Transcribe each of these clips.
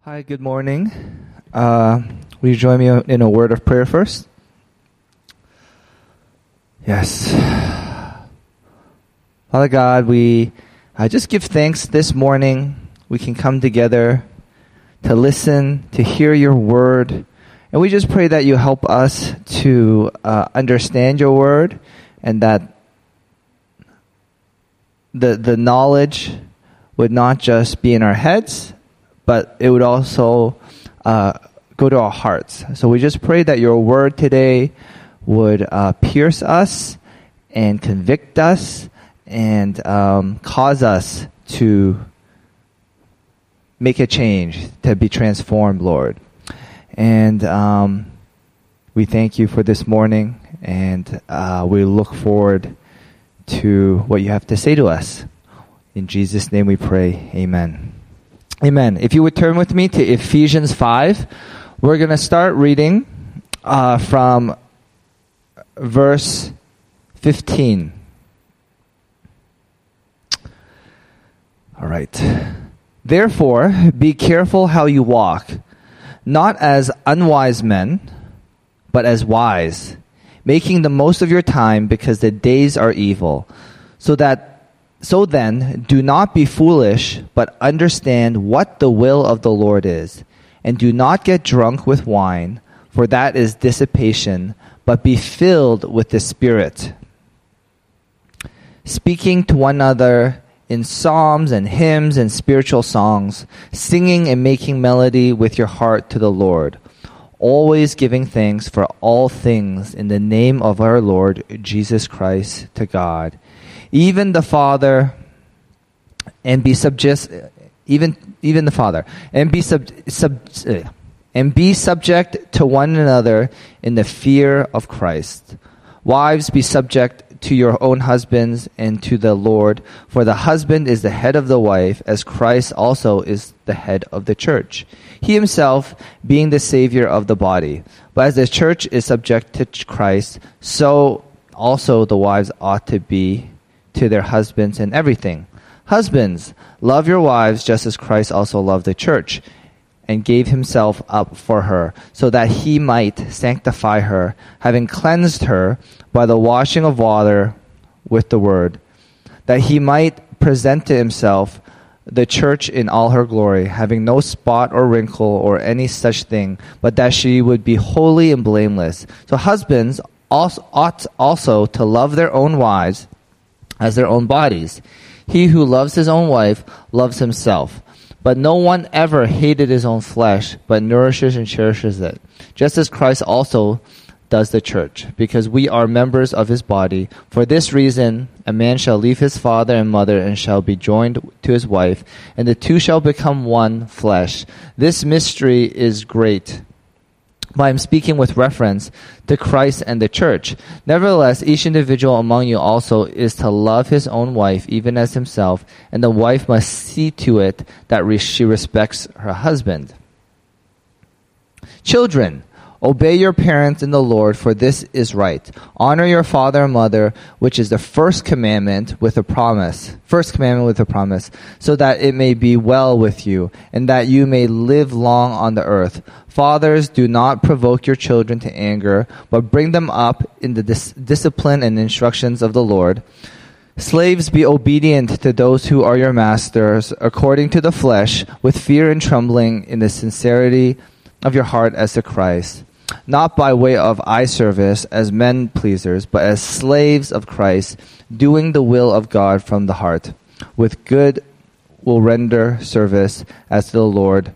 Hi, good morning. Will you join me in a word of prayer first? Yes. Father God, we just give thanks this morning. We can come together to listen, to hear your word. And we just pray that you help us to understand your word and that the knowledge would not just be in our heads, but it would also go to our hearts. So we just pray that your word today would pierce us and convict us and cause us to make a change, to be transformed, Lord. And we thank you for this morning, and we look forward to what you have to say to us. In Jesus' name we pray, amen. Amen. If you would turn with me to Ephesians 5, we're going to start reading from verse 15. All right. Therefore, be careful how you walk, not as unwise men, but as wise, making the most of your time because the days are evil. So then, do not be foolish, but understand what the will of the Lord is. And do not get drunk with wine, for that is dissipation, but be filled with the Spirit, speaking to one another in psalms and hymns and spiritual songs, singing and making melody with your heart to the Lord, always giving thanks for all things in the name of our Lord Jesus Christ to God, even the Father, and be subject, even the Father, and be subject to one another in the fear of Christ. Wives, be subject to your own husbands and to the Lord, for the husband is the head of the wife, as Christ also is the head of the church, he himself being the Savior of the body. But as the church is subject to Christ, so also the wives ought to be to their husbands in everything. Husbands, love your wives just as Christ also loved the church and gave himself up for her, so that he might sanctify her, having cleansed her by the washing of water with the word, that he might present to himself the church in all her glory, having no spot or wrinkle or any such thing, but that she would be holy and blameless. So husbands ought also to love their own wives as their own bodies. He who loves his own wife loves himself. But no one ever hated his own flesh, but nourishes and cherishes it, just as Christ also does the church, because we are members of his body. For this reason, a man shall leave his father and mother and shall be joined to his wife, and the two shall become one flesh. This mystery is great, but I'm speaking with reference to Christ and the church. Nevertheless, each individual among you also is to love his own wife, even as himself, and the wife must see to it that she respects her husband. Children, obey your parents in the Lord, for this is right. Honor your father and mother, which is the first commandment with a promise, so that it may be well with you, and that you may live long on the earth. Fathers, do not provoke your children to anger, but bring them up in the discipline and instructions of the Lord. Slaves, be obedient to those who are your masters, according to the flesh, with fear and trembling, in the sincerity of your heart as to Christ, not by way of eye service as men pleasers, but as slaves of Christ, doing the will of God from the heart. With good will render service as to the Lord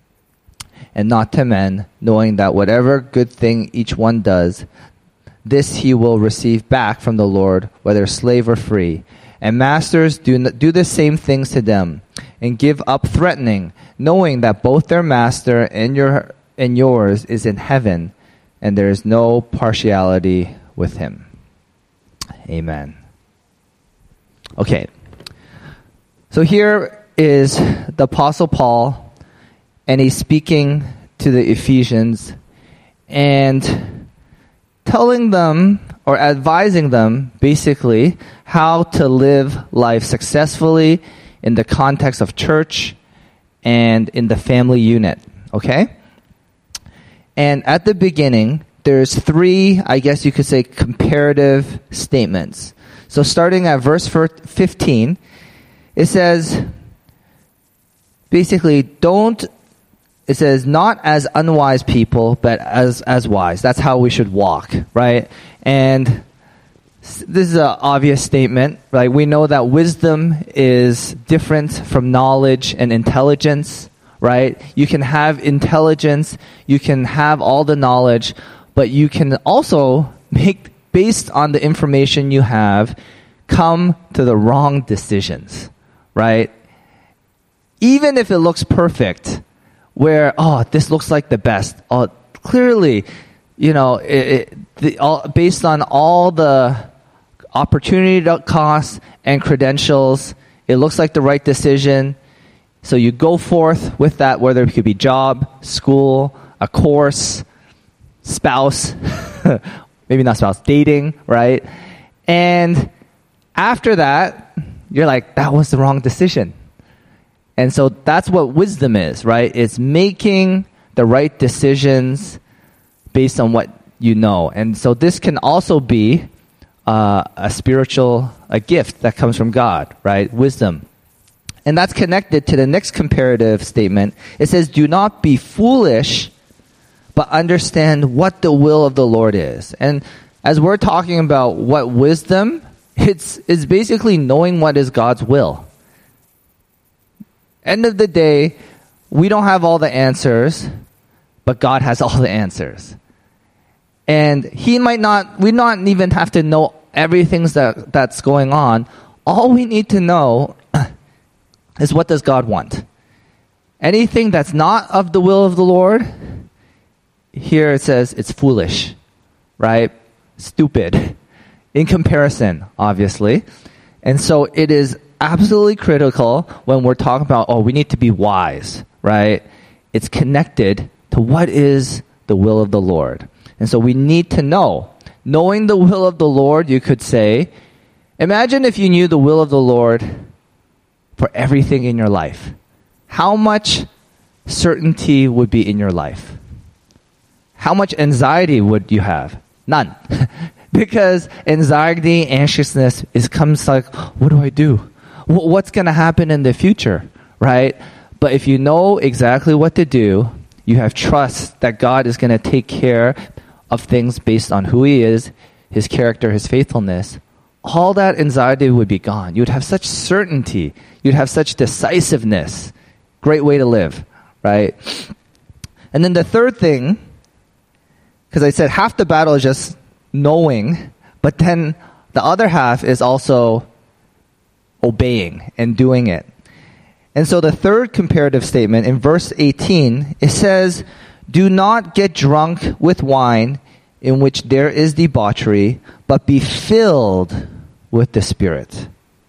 and not to men, knowing that whatever good thing each one does, this he will receive back from the Lord, whether slave or free. And masters, do the same things to them, and give up threatening, knowing that both their master and yours is in heaven, and there is no partiality with him. Amen. Okay. So here is the Apostle Paul, and he's speaking to the Ephesians and telling them or advising them basically how to live life successfully in the context of church and in the family unit. Okay? And at the beginning, there's 3, I guess you could say, comparative statements. So starting at verse 15, it says, basically, it says, not as unwise people, but as wise. That's how we should walk, right? And this is an obvious statement, right? We know that wisdom is different from knowledge and intelligence, right? You can have intelligence, you can have all the knowledge, but you can also based on the information you have, come to the wrong decisions, right? Even if it looks perfect, where, this looks like the best. Clearly, based on all the opportunity costs and credentials, it looks like the right decision. So you go forth with that, whether it could be job, school, a course, spouse, maybe not spouse, dating, right? And after that, you're like, that was the wrong decision. And so that's what wisdom is, right? It's making the right decisions based on what you know. And so this can also be a gift that comes from God, right? Wisdom. And that's connected to the next comparative statement. It says, do not be foolish, but understand what the will of the Lord is. And as we're talking about what wisdom, it's basically knowing what is God's will. End of the day, we don't have all the answers, but God has all the answers. And we not even have to know everything that's going on. All we need to know is, what does God want? Anything that's not of the will of the Lord, here it says it's foolish, right? Stupid. In comparison, obviously. And so it is absolutely critical when we're talking about, we need to be wise, right? It's connected to what is the will of the Lord. And so we need to know. Knowing the will of the Lord, you could say, imagine if you knew the will of the Lord for everything in your life. How much certainty would be in your life? How much anxiety would you have? None. Because anxiety, anxiousness, comes like, what do I do? What's going to happen in the future, right? But if you know exactly what to do, you have trust that God is going to take care of things based on who He is, His character, His faithfulness, all that anxiety would be gone. You would have such certainty. You'd have such decisiveness. Great way to live, right? And then the third thing, because I said half the battle is just knowing, but then the other half is also obeying and doing it. And so the third comparative statement in verse 18, it says, do not get drunk with wine in which there is debauchery, but be filled with the Spirit.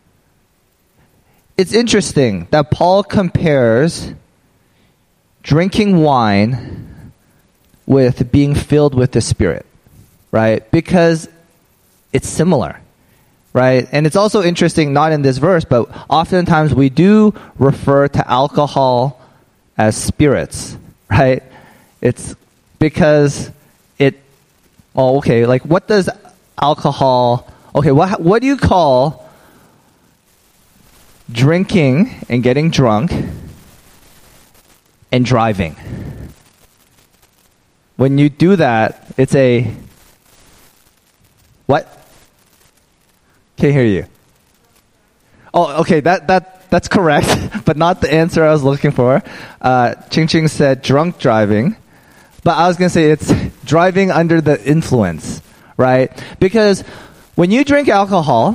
It's interesting that Paul compares drinking wine with being filled with the Spirit, right? Because it's similar. Right? And it's also interesting, not in this verse, but oftentimes we do refer to alcohol as spirits, right? It's because like what does alcohol, what do you call drinking and getting drunk and driving? When you do that, it's what? Can't hear you. Oh, okay, that's correct, but not the answer I was looking for. Ching Ching said drunk driving, but I was going to say it's driving under the influence, right? Because when you drink alcohol,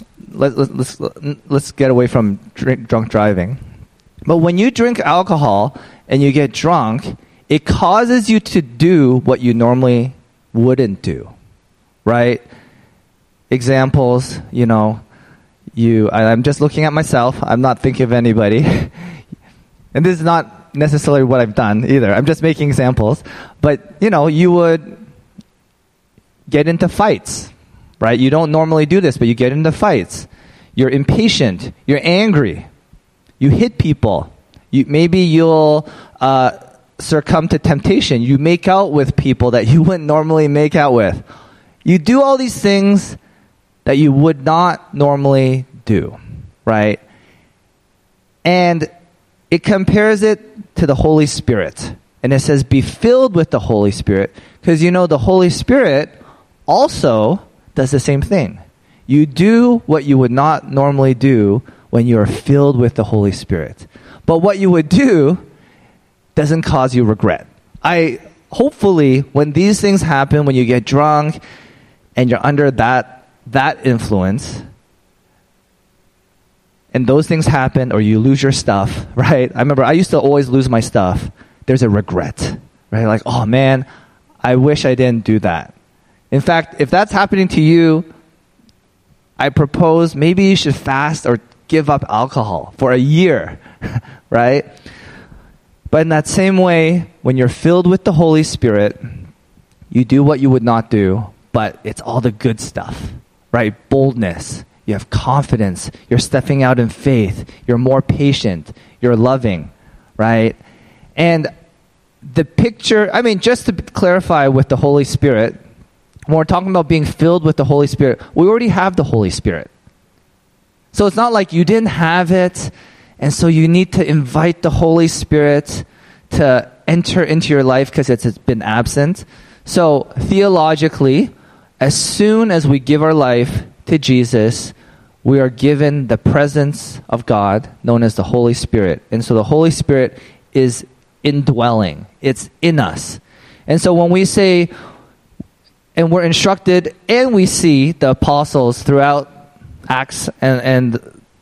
let's get away from drunk driving. But when you drink alcohol and you get drunk, it causes you to do what you normally wouldn't do, right? Examples, I'm just looking at myself. I'm not thinking of anybody. And this is not necessarily what I've done either. I'm just making examples. But, you would get into fights, right? You don't normally do this, but you get into fights. You're impatient. You're angry. You hit people. Maybe you'll succumb to temptation. You make out with people that you wouldn't normally make out with. You do all these things that you would not normally do, right? And it compares it to the Holy Spirit. And it says, be filled with the Holy Spirit. Because the Holy Spirit also does the same thing. You do what you would not normally do when you are filled with the Holy Spirit. But what you would do doesn't cause you regret. Hopefully, when these things happen, when you get drunk and you're under that influence, and those things happen, or you lose your stuff, right? I remember I used to always lose my stuff. There's a regret, right? Like, oh man, I wish I didn't do that. In fact, if that's happening to you, I propose maybe you should fast or give up alcohol for a year, right? But in that same way, when you're filled with the Holy Spirit, you do what you would not do, but it's all the good stuff, right? Boldness. You have confidence. You're stepping out in faith. You're more patient. You're loving, right? And the picture, just to clarify with the Holy Spirit, when we're talking about being filled with the Holy Spirit, we already have the Holy Spirit. So it's not like you didn't have it, and so you need to invite the Holy Spirit to enter into your life because it's been absent. So theologically, as soon as we give our life to Jesus, we are given the presence of God known as the Holy Spirit. And so the Holy Spirit is indwelling. It's in us. And so when we say, and we're instructed, and we see the apostles throughout Acts and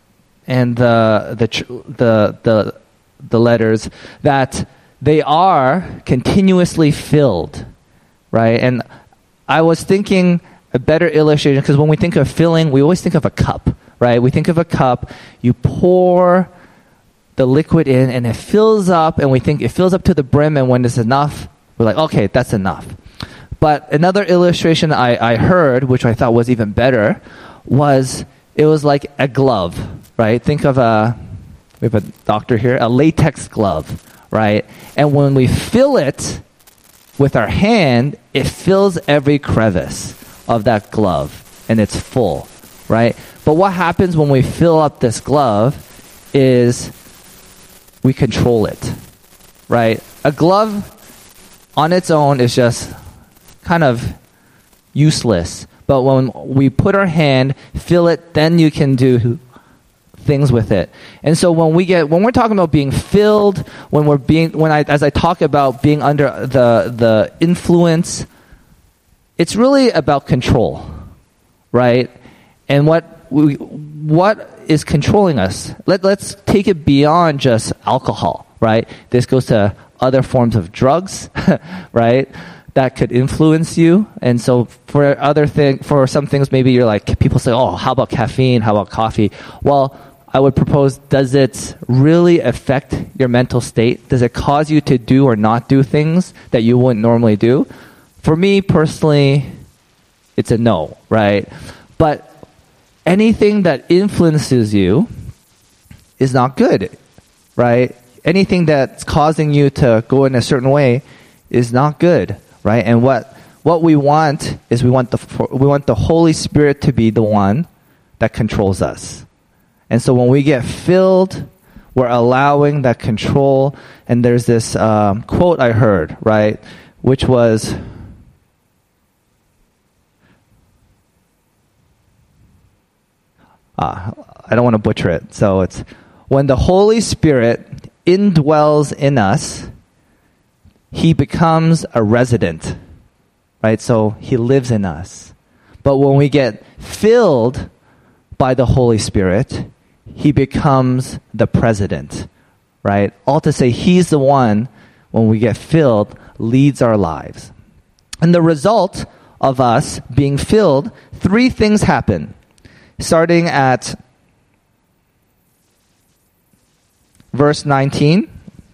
the letters, that they are continuously filled, right? And I was thinking a better illustration, because when we think of filling, we always think of a cup, right? We think of a cup, you pour the liquid in, and it fills up, and we think it fills up to the brim, and when it's enough, we're like, okay, that's enough. But another illustration I heard, which I thought was even better, was it was like a glove, right? Think of we have a doctor here, a latex glove, right? And when we fill it with our hand, it fills every crevice of that glove, and it's full, right? But what happens when we fill up this glove is we control it, right? A glove on its own is just kind of useless. But when we put our hand, fill it, then you can do things with it. And so when we're talking about being filled, as I talk about being under the influence, it's really about control, right? And what is controlling us? Let's take it beyond just alcohol, right? This goes to other forms of drugs, right? That could influence you. And so for some things, maybe you're like, people say, oh, how about caffeine? How about coffee? Well, I would propose, does it really affect your mental state? Does it cause you to do or not do things that you wouldn't normally do? For me personally, it's a no, right? But anything that influences you is not good, right? Anything that's causing you to go in a certain way is not good, right? And what we want is we want the Holy Spirit to be the one that controls us. And so when we get filled, we're allowing that control. And there's this quote I heard, right, which was, I don't want to butcher it. So it's, when the Holy Spirit indwells in us, he becomes a resident, right? So he lives in us. But when we get filled by the Holy Spirit, he becomes the president, right? All to say, he's the one, when we get filled, leads our lives. And the result of us being filled, 3 things happen. Starting at verse 19.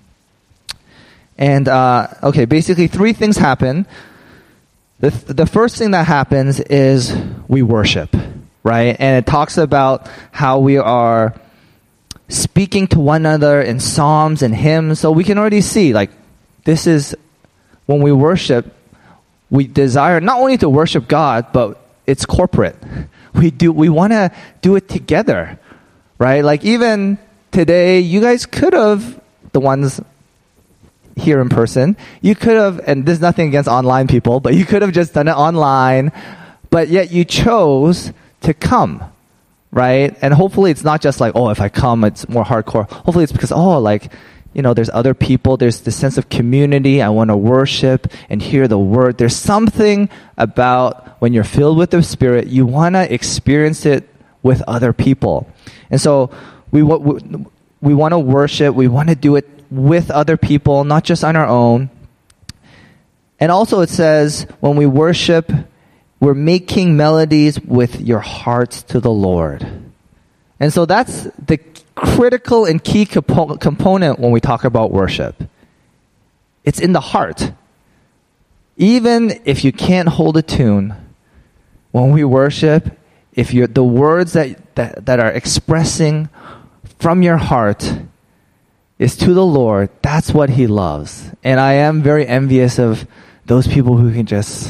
And, basically 3 things happen. The first thing that happens is we worship, right? And it talks about how we are speaking to one another in psalms and hymns. So we can already see, like, this is when we worship, we desire not only to worship God, but it's corporate. We want to do it together, right? Like even today, you guys could have, the ones here in person, you could have, and there's nothing against online people, but you could have just done it online, but yet you chose to come, right? And hopefully it's not just like, oh, if I come, it's more hardcore. Hopefully it's because, oh, like, you know, there's other people, there's this sense of community, I want to worship and hear the word. There's something about when you're filled with the Spirit, you want to experience it with other people. And so we want to worship, we want to do it with other people, not just on our own. And also it says, when we worship, we're making melodies with your hearts to the Lord. And so that's the critical and key component when we talk about worship. It's in the heart. Even if you can't hold a tune, when we worship, if you're the words that are expressing from your heart is to the Lord, that's what He loves. And I am very envious of those people who can just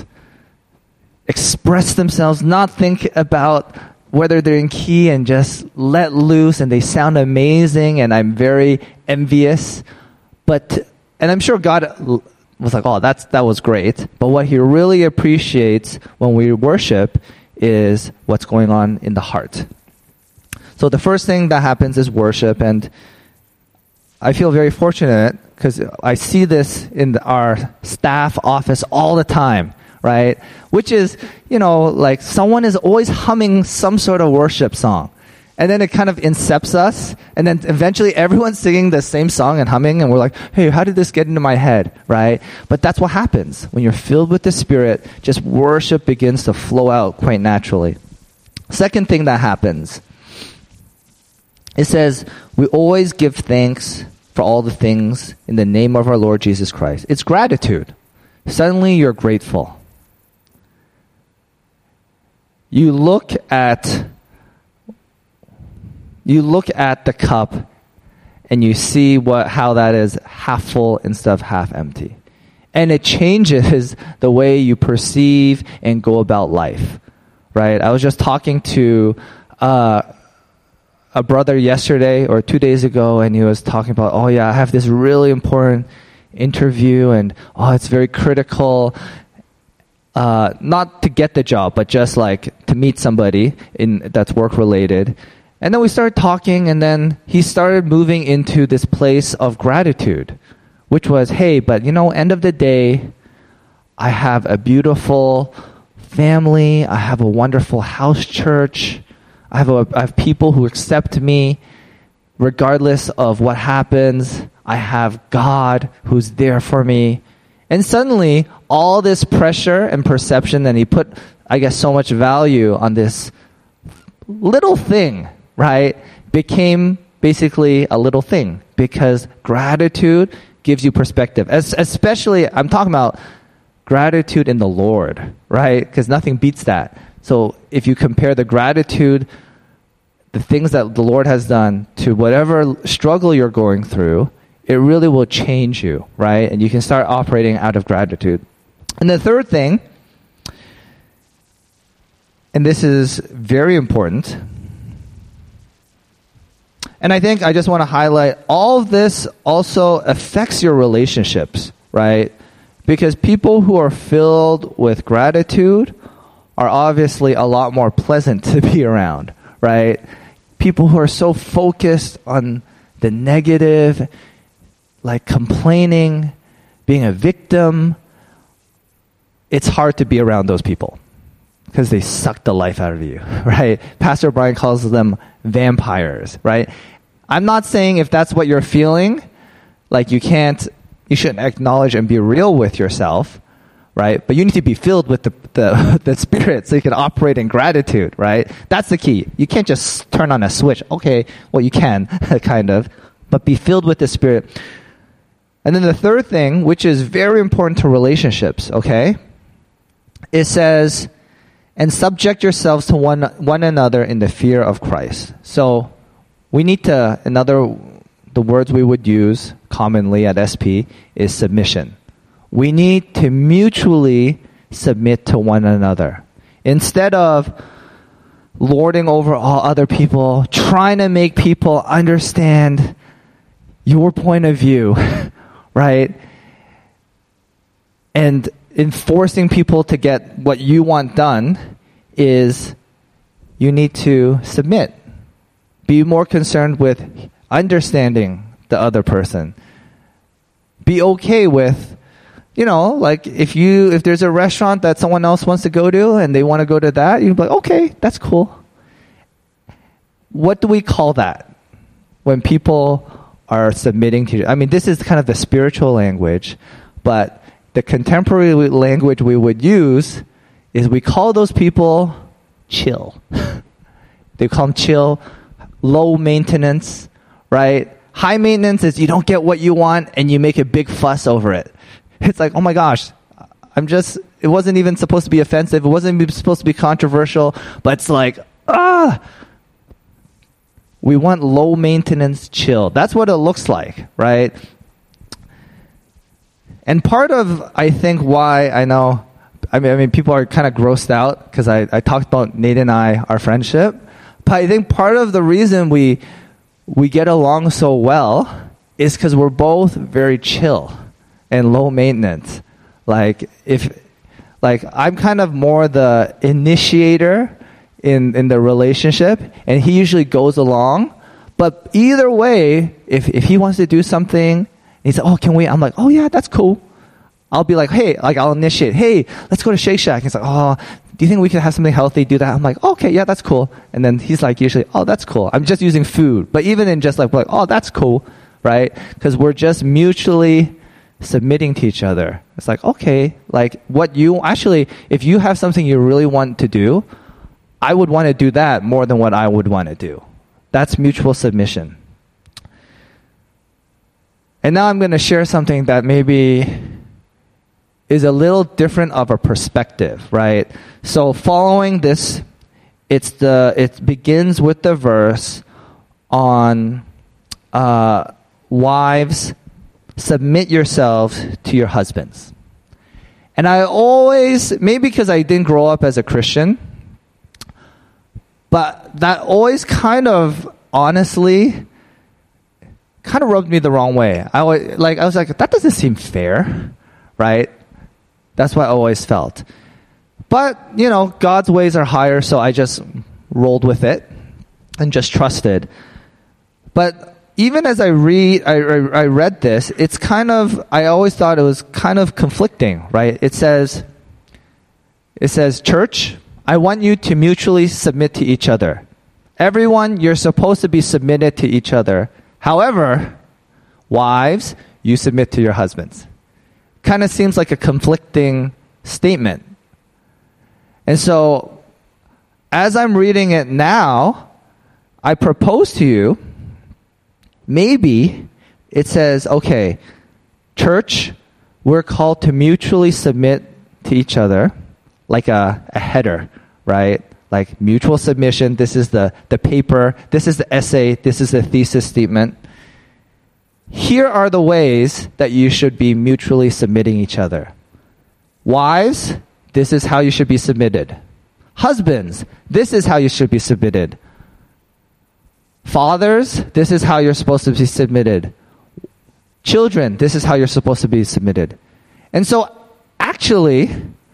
express themselves, not think about whether they're in key and just let loose and they sound amazing, and I'm very envious. And I'm sure God was like, oh, that was great. But what He really appreciates when we worship is what's going on in the heart. So the first thing that happens is worship, and I feel very fortunate because I see this in our staff office all the time, right? Which is, you know, like someone is always humming some sort of worship song. And then it kind of incepts us. And then eventually everyone's singing the same song and humming. And we're like, hey, how did this get into my head, right? But that's what happens. When you're filled with the Spirit, just worship begins to flow out quite naturally. Second thing that happens, it says, we always give thanks for all the things in the name of our Lord Jesus Christ. It's gratitude. Suddenly you're grateful. You look at the cup and you see how that is half full instead of half empty. And it changes the way you perceive and go about life, right? I was just talking to a brother yesterday or 2 days ago, and he was talking about, oh yeah, I have this really important interview, and oh, it's very critical. Not to get the job, but just like to meet somebody that's work related. And then we started talking, and then he started moving into this place of gratitude, which was, hey, but you know, end of the day, I have a beautiful family, I have a wonderful house church, I have people who accept me regardless of what happens. I have God who's there for me. And suddenly, all this pressure and perception that he put, I guess, so much value on this little thing, right, became basically a little thing, because gratitude gives you perspective. Especially, I'm talking about gratitude in the Lord, right? Because nothing beats that. So if you compare the gratitude, the things that the Lord has done, to whatever struggle you're going through, it really will change you, right? And you can start operating out of gratitude. And the third thing, and this is very important, and I think I just want to highlight, all of this also affects your relationships, right? Because people who are filled with gratitude are obviously a lot more pleasant to be around, right? People who are so focused on the negative, like complaining, being a victim, it's hard to be around those people because they suck the life out of you, right? Pastor Brian calls them vampires, right? I'm not saying if that's what you're feeling, like you shouldn't acknowledge and be real with yourself, right? But you need to be filled with the Spirit so you can operate in gratitude, right? That's the key. You can't just turn on a switch. Okay, well, you can, kind of, but be filled with the Spirit. And then the third thing, which is very important to relationships, okay? It says, and subject yourselves to one another in the fear of Christ. So we need to, the words we would use commonly at SP is submission. We need to mutually submit to one another. Instead of lording over all other people, trying to make people understand your point of view, right? And enforcing people to get what you want done is you need to submit. Be more concerned with understanding the other person. Be okay with, like if there's a restaurant that someone else wants to go to and they want to go to that, you'd be like, okay, that's cool. What do we call that? When people are submitting to you. I mean, this is kind of the spiritual language, but the contemporary language we would use is we call those people chill. They call them chill, low maintenance, right? High maintenance is you don't get what you want and you make a big fuss over it. It's like, oh my gosh, it wasn't even supposed to be offensive. It wasn't even supposed to be controversial, but it's like, we want low maintenance chill. That's what it looks like, right? And part of, I think, why I mean, people are kind of grossed out because I talked about Nate and our friendship. But I think part of the reason we get along so well is because we're both very chill and low maintenance. Like I'm kind of more the initiator in the relationship, and he usually goes along. But either way, if he wants to do something, he said, "Oh, can we?" I'm like, "Oh yeah, that's cool." I'll be like, "Hey," I'll initiate. "Hey, let's go to Shake Shack." He's like, "Oh, do you think we could have something healthy? Do that?" I'm like, "Okay, yeah, that's cool." And then he's like, usually, "Oh, that's cool." I'm just using food, but even in just like, "Oh, that's cool," right? Because we're just mutually submitting to each other. It's like, okay, like if you have something you really want to do, I would want to do that more than what I would want to do. That's mutual submission. And now I'm going to share something that maybe is a little different of a perspective, right? So following this, it begins with the verse on wives, submit yourselves to your husbands. And I always, maybe because I didn't grow up as a Christian, but that always honestly rubbed me the wrong way. I was like, that doesn't seem fair, right? That's what I always felt. But, God's ways are higher, so I just rolled with it and just trusted. But even as I read this, I always thought it was kind of conflicting, right? It says, church, I want you to mutually submit to each other. Everyone, you're supposed to be submitted to each other. However, wives, you submit to your husbands. Kind of seems like a conflicting statement. And so, as I'm reading it now, I propose to you, maybe it says, okay, church, we're called to mutually submit to each other, like a header, right? Like mutual submission. This is the paper. This is the essay. This is the thesis statement. Here are the ways that you should be mutually submitting each other. Wives, this is how you should be submitted. Husbands, this is how you should be submitted. Fathers, this is how you're supposed to be submitted. Children, this is how you're supposed to be submitted. And so, actually,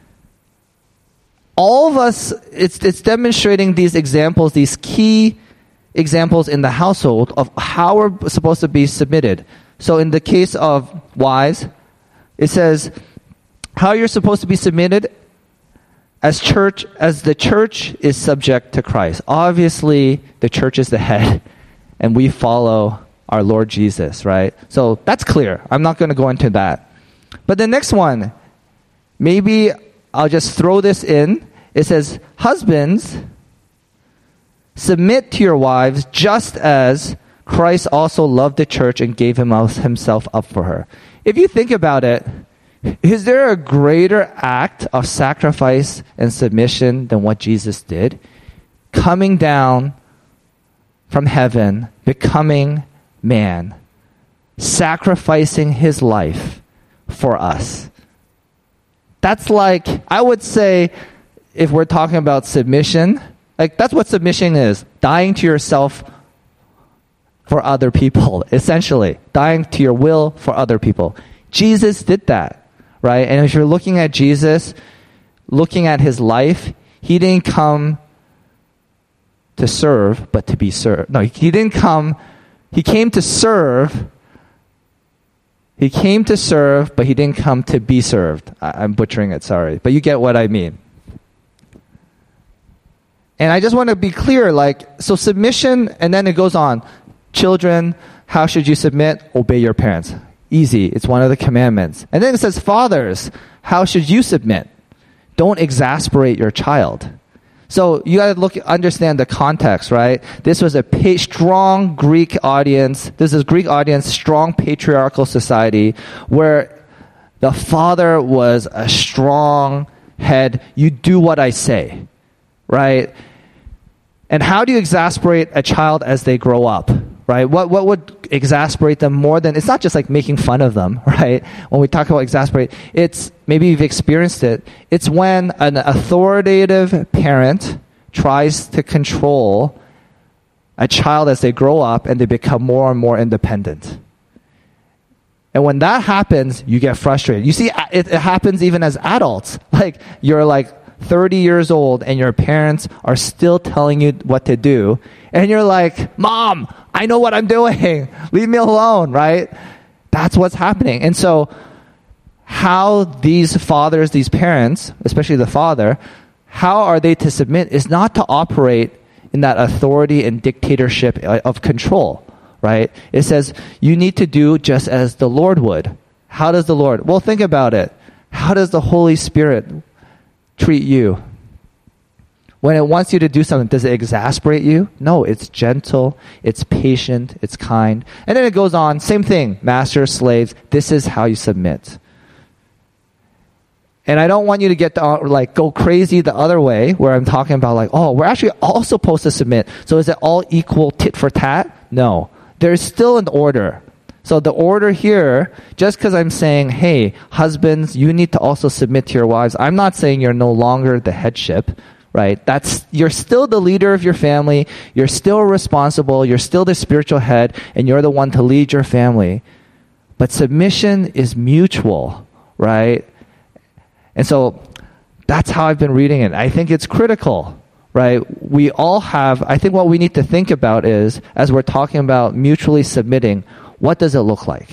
all of us, it's demonstrating these examples, these key examples in the household of how we're supposed to be submitted. So in the case of wives, it says how you're supposed to be submitted as the church is subject to Christ. Obviously, the church is the head, and we follow our Lord Jesus, right? So that's clear. I'm not going to go into that. But the next one, maybe I'll just throw this in. It says, husbands, submit to your wives just as Christ also loved the church and gave himself up for her. If you think about it, is there a greater act of sacrifice and submission than what Jesus did? Coming down from heaven becoming man, sacrificing his life for us. That's like, I would say, if we're talking about submission, like that's what submission is. Dying to yourself for other people, essentially. Dying to your will for other people. Jesus did that, right? And if you're looking at Jesus, looking at his life, he didn't come to serve, but to be served. No, he came to serve. He came to serve, but he didn't come to be served. I'm butchering it, sorry. But you get what I mean. And I just want to be clear, so submission, and then it goes on. Children, how should you submit? Obey your parents. Easy. It's one of the commandments. And then it says, fathers, how should you submit? Don't exasperate your child. So you got to understand the context, right? This was a strong Greek audience. This is Greek audience, strong patriarchal society where the father was a strong head. You do what I say, right? And how do you exasperate a child as they grow up, right? What would exasperate them more than, it's not just like making fun of them, right? When we talk about exasperate, it's, maybe you've experienced it, it's when an authoritative parent tries to control a child as they grow up and they become more and more independent. And when that happens, you get frustrated. You see, it happens even as adults. Like, you're 30 years old and your parents are still telling you what to do. And you're like, Mom, I know what I'm doing. Leave me alone, right? That's what's happening. And so how these fathers, these parents, especially the father, how are they to submit is not to operate in that authority and dictatorship of control, right? It says you need to do just as the Lord would. How does the Lord? Well, think about it. How does the Holy Spirit treat you? When it wants you to do something, does it exasperate you? No, it's gentle, it's patient, it's kind. And then it goes on, same thing, masters, slaves, this is how you submit. And I don't want you to get go crazy the other way, where I'm talking about we're actually all supposed to submit. So is it all equal tit for tat? No. There's still an order. So the order here, just because I'm saying, hey, husbands, you need to also submit to your wives, I'm not saying you're no longer the headship, right? You're still the leader of your family, you're still responsible, you're still the spiritual head, and you're the one to lead your family. But submission is mutual, right? And so that's how I've been reading it. I think it's critical, right? We all have, I think what we need to think about is, as we're talking about mutually submitting, what does it look like?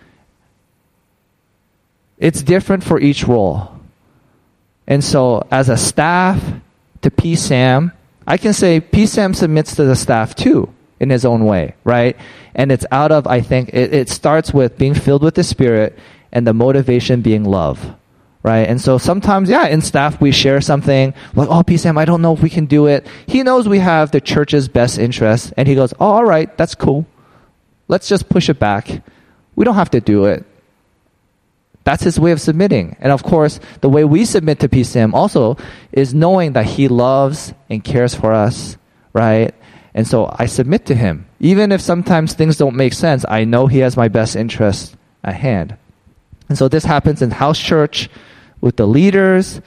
It's different for each role. And so as a staff to PSAM, I can say PSAM submits to the staff too in his own way, right? And it's out of, I think, it starts with being filled with the Spirit and the motivation being love, right? And so sometimes, in staff we share something like, oh, PSAM, I don't know if we can do it. He knows we have the church's best interest, and he goes, oh, all right, that's cool. Let's just push it back. We don't have to do it. That's his way of submitting. And of course, the way we submit to PSAM also is knowing that he loves and cares for us, right? And so I submit to him. Even if sometimes things don't make sense, I know he has my best interest at hand. And so this happens in house church with the leaders.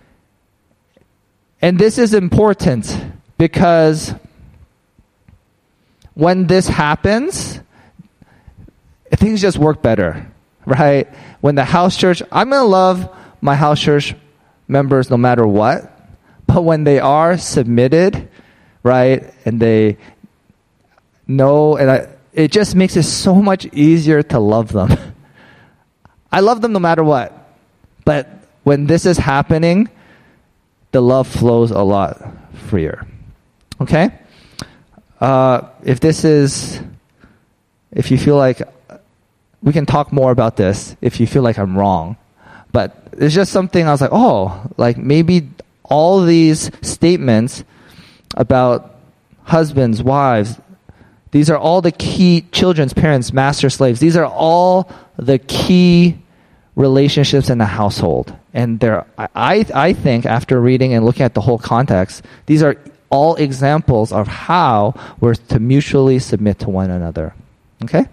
And this is important because when this happens, things just work better, right? When the house church, I'm going to love my house church members no matter what, but when they are submitted, right, and they know, it just makes it so much easier to love them. I love them no matter what, but when this is happening, the love flows a lot freer. Okay? If you feel like, we can talk more about this if you feel like I'm wrong. But it's just something I was like, maybe all these statements about husbands, wives, these are all the key, children's parents, master slaves, these are all the key relationships in the household. And I think after reading and looking at the whole context, these are all examples of how we're to mutually submit to one another. Okay?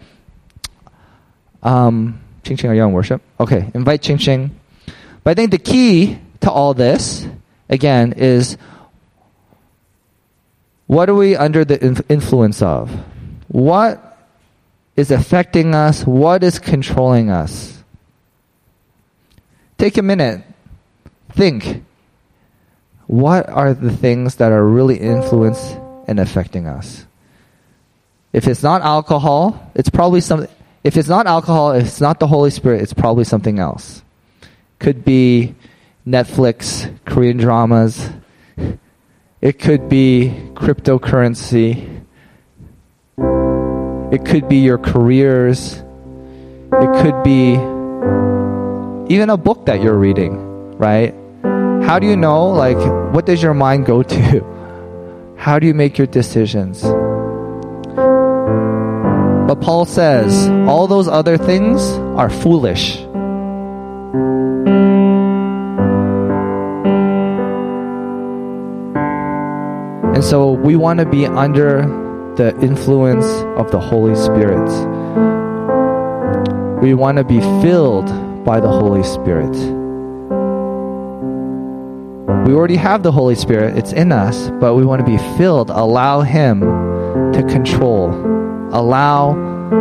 Ching Ching, are you on worship? Okay, invite Ching Ching. But I think the key to all this, again, is what are we under the influence of? What is affecting us? What is controlling us? Take a minute. Think. What are the things that are really influencing and affecting us? If it's not alcohol, it's probably something. If it's not alcohol, if it's not the Holy Spirit, it's probably something else. Could be Netflix, Korean dramas. It could be cryptocurrency. It could be your careers. It could be even a book that you're reading, right? How do you know, like, what does your mind go to? How do you make your decisions? But Paul says, all those other things are foolish. And so we want to be under the influence of the Holy Spirit. We want to be filled by the Holy Spirit. We already have the Holy Spirit. It's in us, but we want to be filled. Allow Him to control. Allow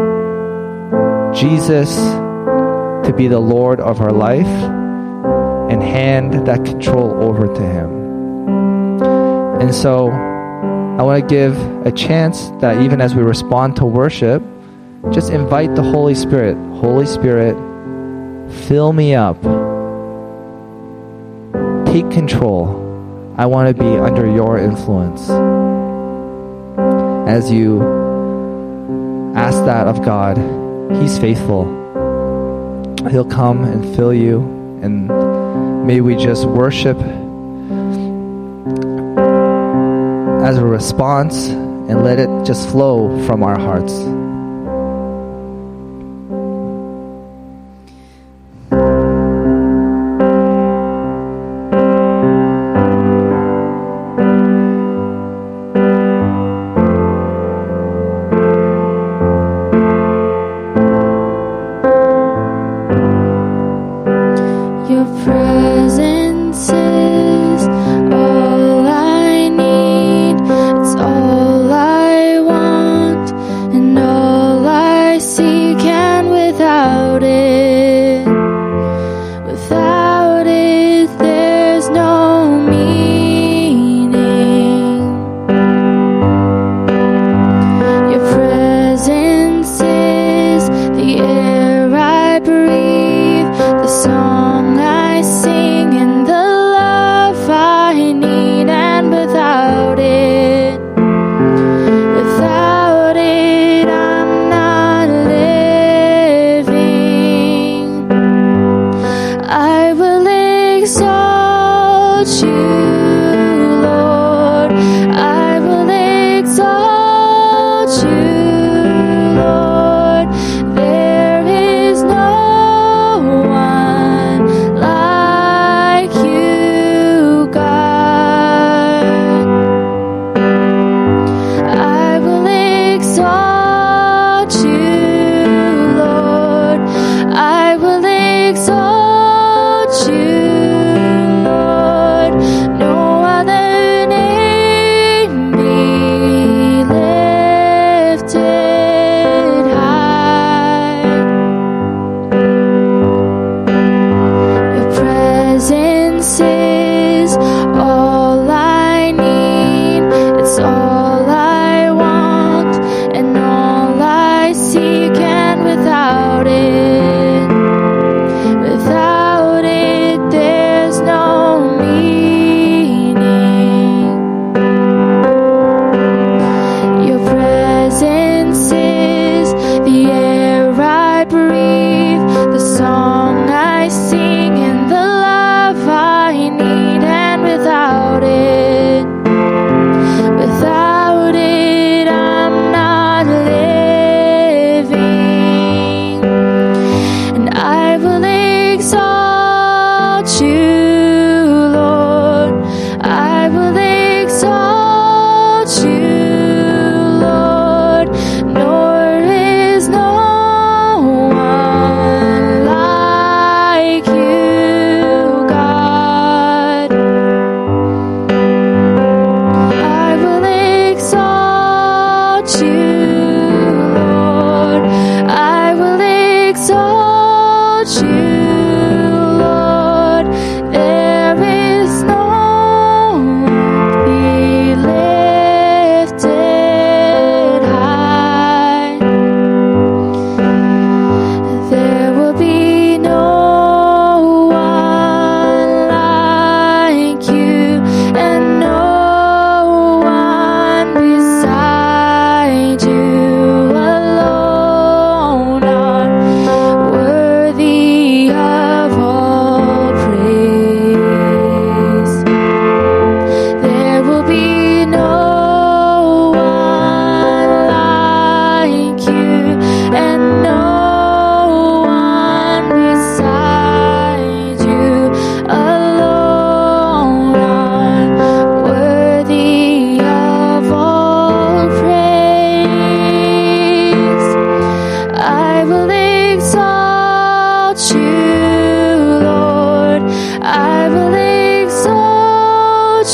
Jesus to be the Lord of our life and hand that control over to Him. And so I want to give a chance that even as we respond to worship, just invite the Holy Spirit. Holy Spirit, fill me up. Take control. I want to be under your influence. As you ask that of God, He's faithful. He'll come and fill you, and may we just worship as a response and let it just flow from our hearts. Your presence is all I need. It's all I want and all I seek. And without it, there's no meaning. Your presence is the air I breathe, the song I sing, and the love I need. And without it, I'm not living. I will exalt you, Lord. I will exalt you, Lord. There is no one like you, God. I will exalt you, Lord. I will exalt you, Lord. No other name be lifted high. Your presence is all I need. It's all I want and all I seek. And without it, there's no meaning. Your presence is the air I breathe, the song I sing, and the love I need.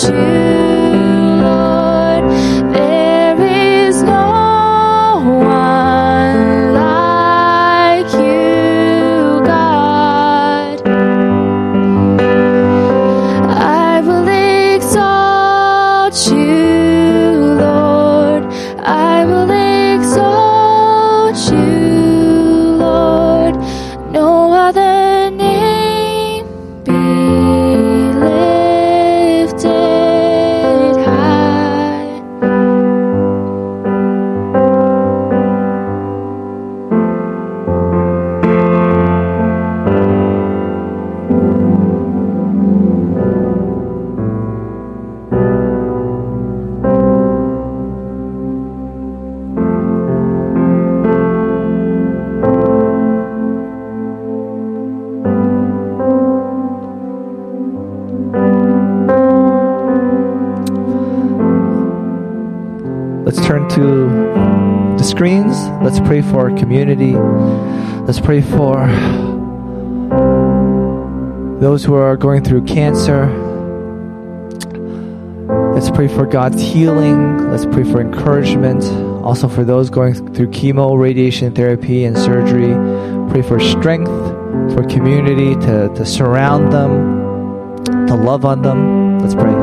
Let's turn to the screens. Let's pray for our community. Let's pray for those who are going through cancer. Let's pray for God's healing. Let's pray for encouragement. Also for those going through chemo, radiation therapy, and surgery. Pray for strength, for community to surround them, to love on them. Let's pray.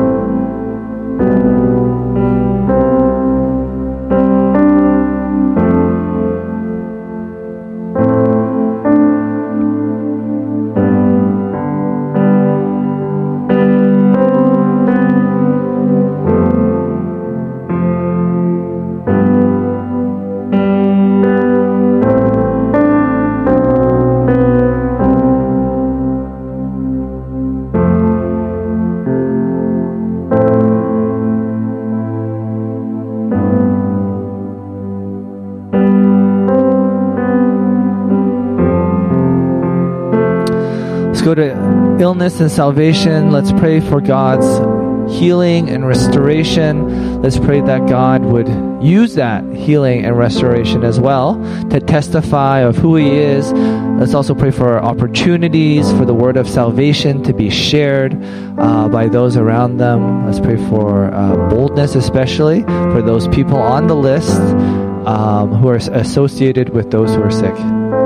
Go to illness and salvation. Let's pray for God's healing and restoration. Let's pray that God would use that healing and restoration as well to testify of who He is. Let's also pray for opportunities for the word of salvation to be shared by those around them. Let's pray for boldness, especially for those people on the list who are associated with those who are sick.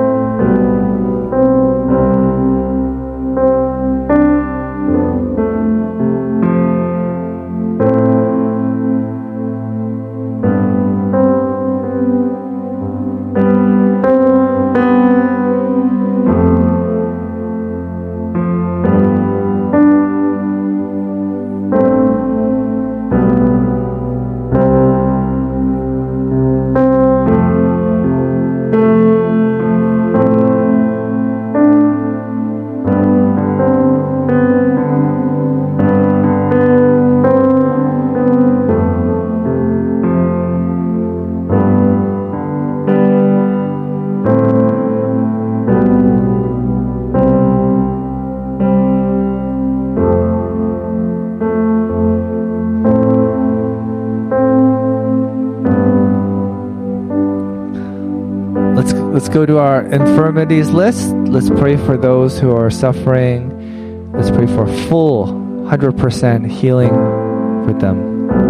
Let's go to our infirmities list. Let's pray for those who are suffering. Let's pray for full 100% healing for them.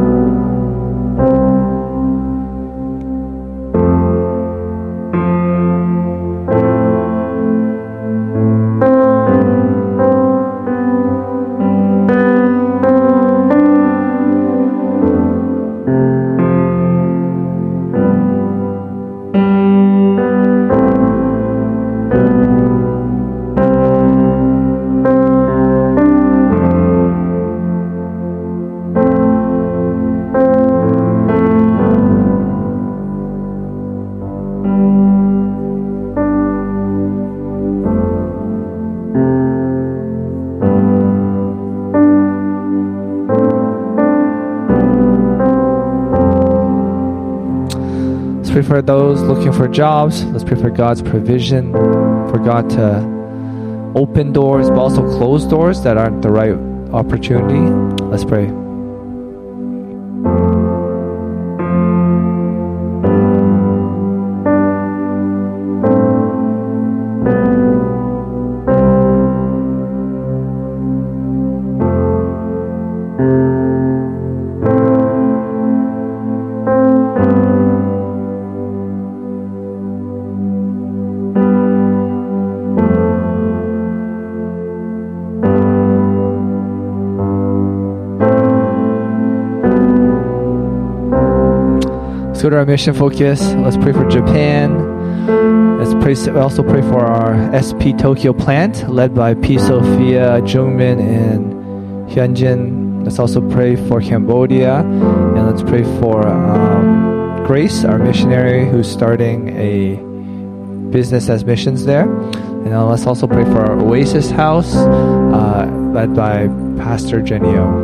Let's pray for those looking for jobs. Let's pray for God's provision, for God to open doors, but also close doors that aren't the right opportunity. Let's pray. Let's go to our mission focus. Let's pray for Japan. Let's also pray for our SP Tokyo plant, led by P. Sophia, Jungmin, and Hyunjin. Let's also pray for Cambodia, and let's pray for Grace, our missionary, who's starting a business as missions there. And let's also pray for our Oasis House, led by Pastor Jenny O.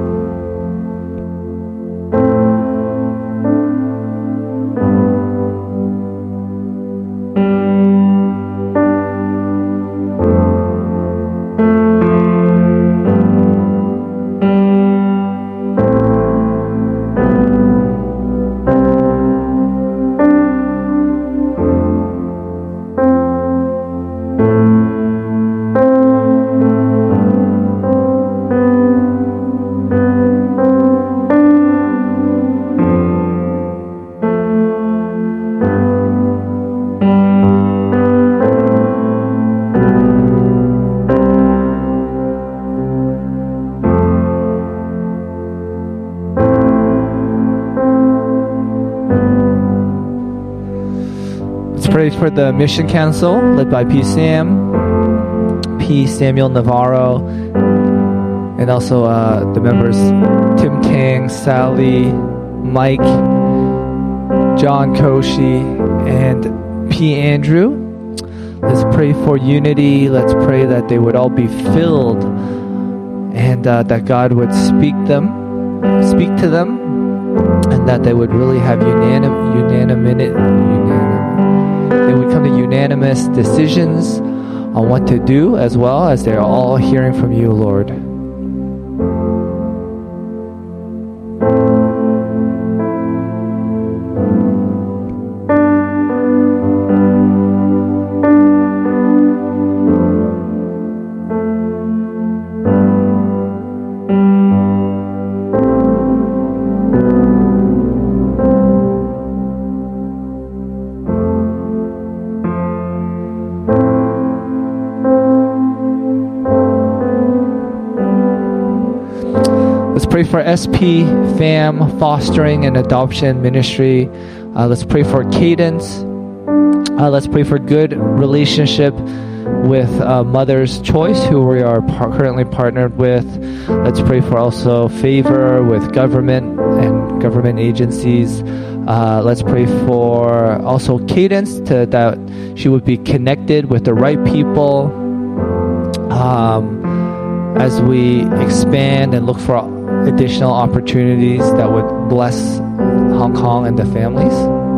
Pray for the Mission Council, led by P. Samuel Navarro, and also the members Tim Tang, Sally, Mike, John Koshi, and P. Andrew. Let's pray for unity. Let's pray that they would all be filled, and that God would speak to them, and that they would really have they would come to unanimous decisions on what to do, as well as they're all hearing from you, Lord. Pray for SP Fam Fostering and Adoption Ministry. Let's pray for Cadence. Let's pray for good relationship with Mother's Choice, who we are currently partnered with. Let's pray for also favor with government and government agencies. Let's pray for also Cadence, that she would be connected with the right people as we expand and look for additional opportunities that would bless Hong Kong and the families.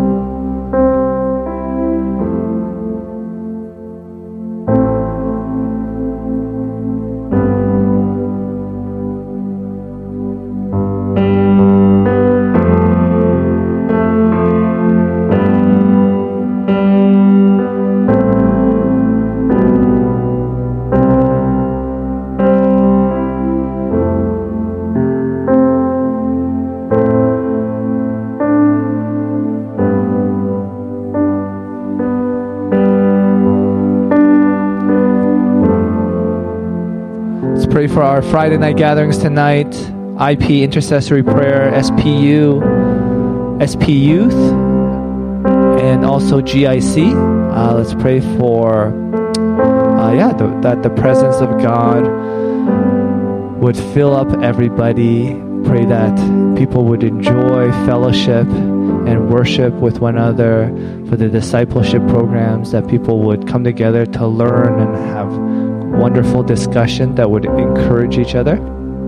Pray for our Friday night gatherings tonight. IP Intercessory Prayer, SPU, SP Youth, and also GIC. Let's pray for that the presence of God would fill up everybody. Pray that people would enjoy fellowship and worship with one another, for the discipleship programs, that people would come together to learn and have wonderful discussion that would encourage each other.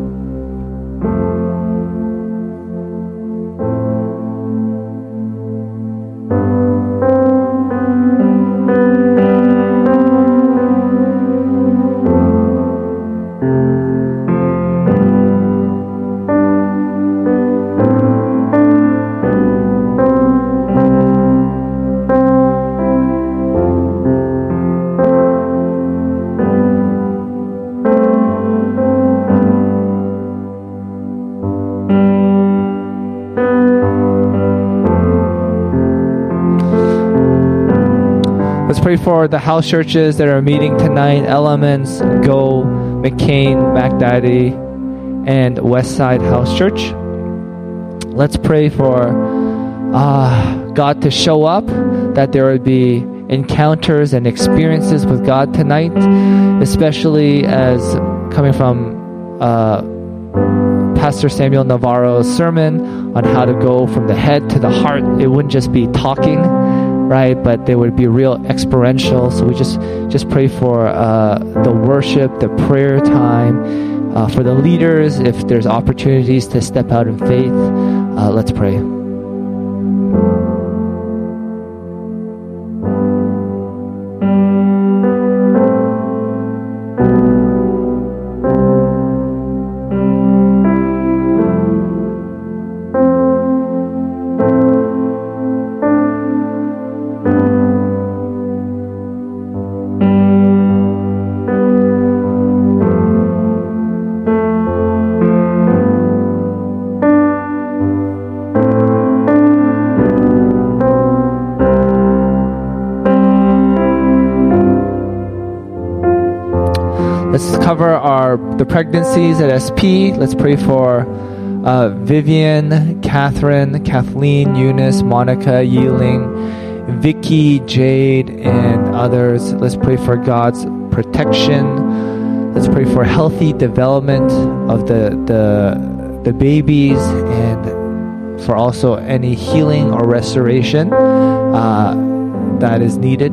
Let's pray for the house churches that are meeting tonight: Elements, Go, McCain, MacDaddy, and Westside House Church. Let's pray for God to show up, that there would be encounters and experiences with God tonight, especially as coming from Pastor Samuel Navarro's sermon on how to go from the head to the heart. It wouldn't just be talking, right? But there would be real experiential. So we just pray for the worship, the prayer time, for the leaders, if there's opportunities to step out in faith. Let's pray. Let's cover the pregnancies at SP. Let's pray for Vivian, Catherine, Kathleen, Eunice, Monica, Yiling, Vicky, Jade, and others. Let's pray for God's protection. Let's pray for healthy development of the babies, and for also any healing or restoration that is needed.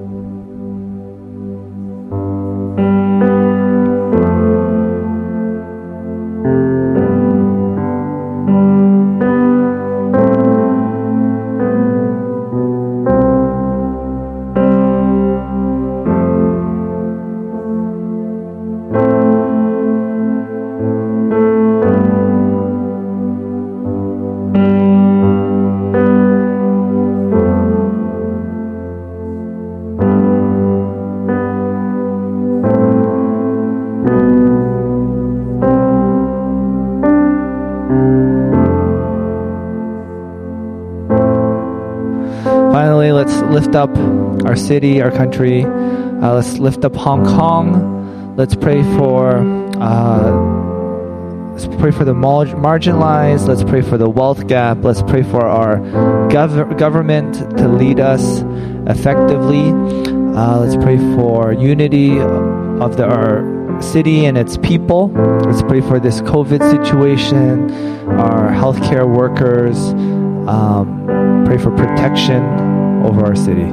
Finally, let's lift up our city, our country. Let's lift up Hong Kong. Let's pray for the marginalized. Let's pray for the wealth gap. Let's pray for our government to lead us effectively. Let's pray for unity of our city and its people. Let's pray for this COVID situation, our healthcare workers. Pray for protection over our city.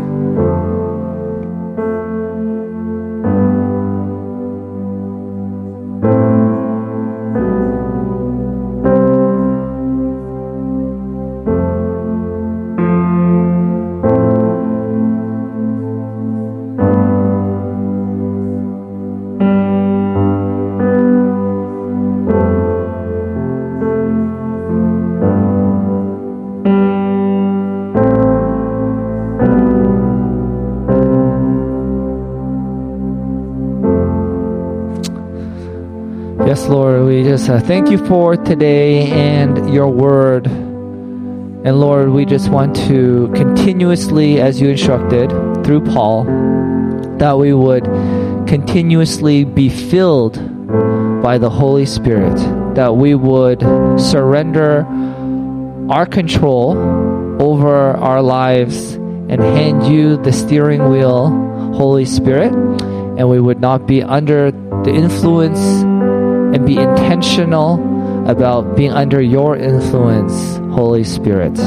Yes, Lord, we just thank you for today and your word. And Lord, we just want to continuously, as you instructed through Paul, that we would continuously be filled by the Holy Spirit, that we would surrender our control over our lives and hand you the steering wheel, Holy Spirit, and we would not be under the influence and be intentional about being under your influence, Holy Spirit.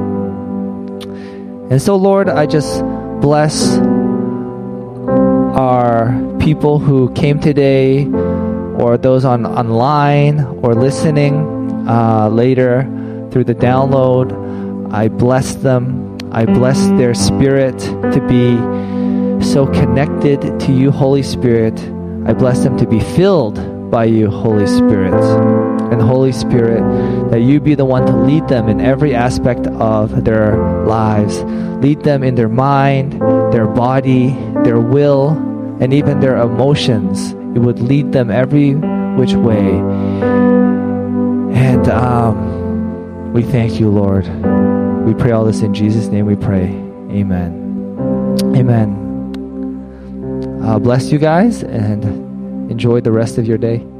And so, Lord, I just bless our people who came today, or those online or listening later through the download. I bless them. I bless their spirit to be so connected to you, Holy Spirit. I bless them to be filled by you, Holy Spirit. And Holy Spirit, that you be the one to lead them in every aspect of their lives. Lead them in their mind, their body, their will, and even their emotions. You would lead them every which way. And we thank you, Lord. We pray all this in Jesus' name we pray. Amen. Amen. Bless you guys and enjoy the rest of your day.